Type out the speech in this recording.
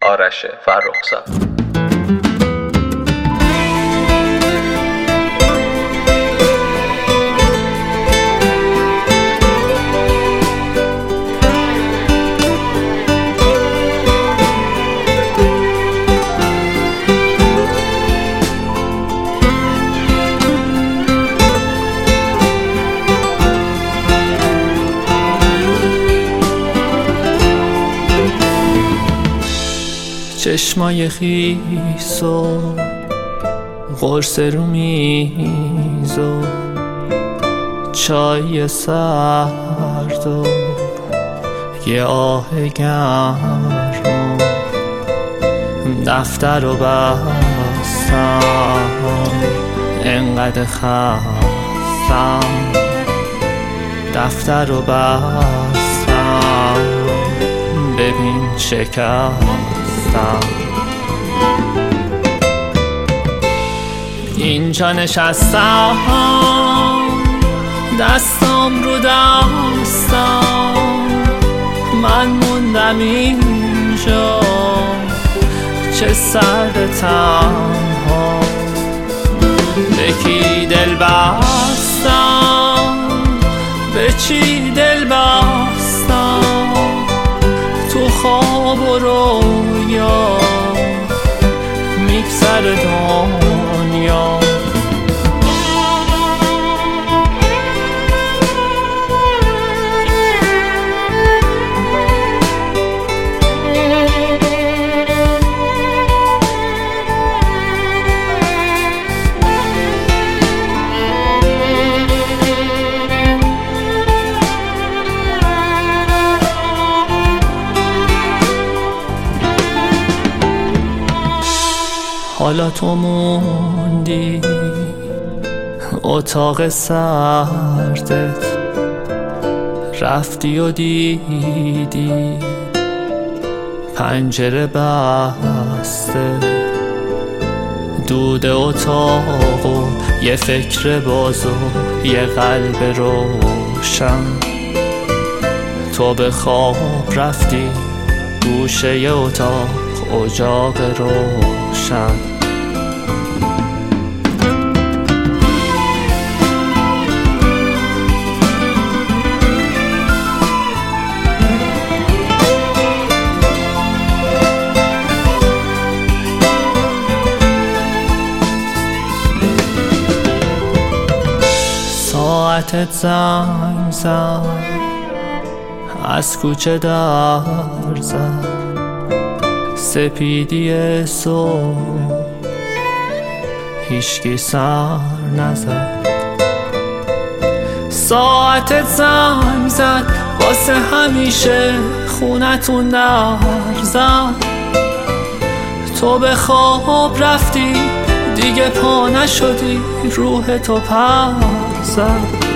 آرش فرخزاد. چشمای خیس و قرص رو میز و چای سرد و یه آه گرم، دفتر رو بستم انقدر خستم، دفتر رو بستم ببین شکستم. اینجا نشستم دستم رو دستم، من موندم اینجا چه سرد تنها، به کی دل بستم به چی دل بستم، تو خواب و رویا میگذر دنیا. حالا تو موندی اتاق سردت، رفتی و دیدی پنجره بسته، دود اتاق و یه فکر باز و یه قلب روشن، تو به خواب رفتی گوشه ی اتاق اجاق روشن. ساعتت زنگ زد از کوچه در زد، سپیدی صبح هیچکی سر نزد. ساعتت زنگ زد واسه همیشه خونتون در زد، تو به خواب رفتی دیگه پا نشدی روح تو پر زد.